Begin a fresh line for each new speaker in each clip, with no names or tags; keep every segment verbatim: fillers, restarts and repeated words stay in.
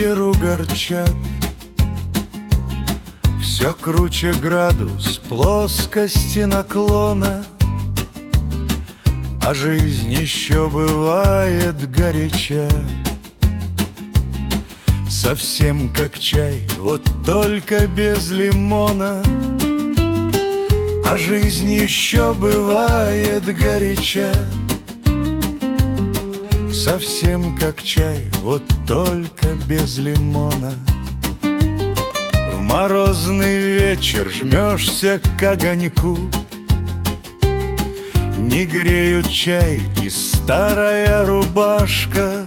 ветер угорчат. Все круче градус плоскости наклона, а жизнь еще бывает горяча. Совсем как чай, вот только без лимона, а жизнь еще бывает горяча. Совсем как чай, вот только без лимона. В морозный вечер жмешься к огоньку, не греют чай и старая рубашка,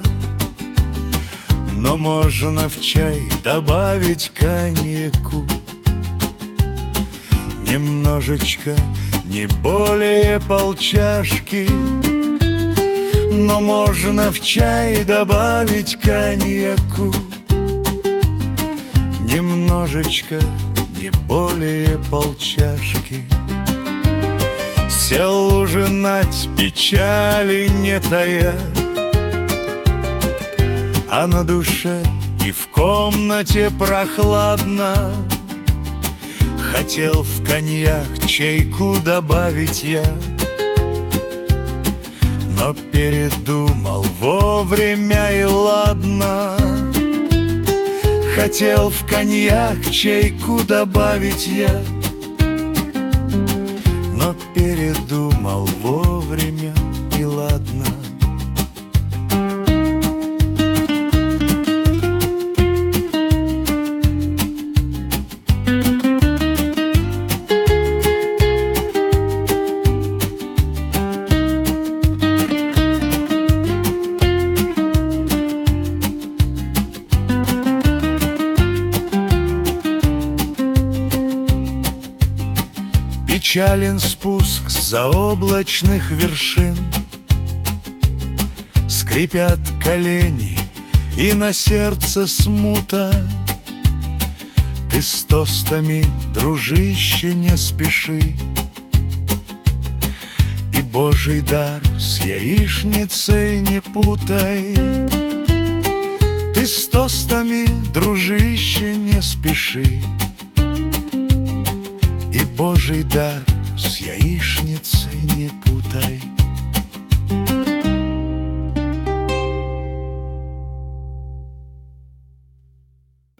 но можно в чай добавить коньяку. Немножечко, не более полчашки, но можно в чай добавить коньяку. Немножечко, не более полчашки. Сел ужинать, печали не тая, а на душе и в комнате прохладно. Хотел в коньяк чайку добавить я, но передумал вовремя и ладно. Хотел в коньяк чайку добавить я, но передумал вовремя и ладно. Печален спуск с заоблачных вершин, скрипят колени и на сердце смута. Ты с тостами, дружище, не спеши, и Божий дар с яичницей не путай. Ты с тостами, дружище, не спеши, и Божий дар с яичницей не путай.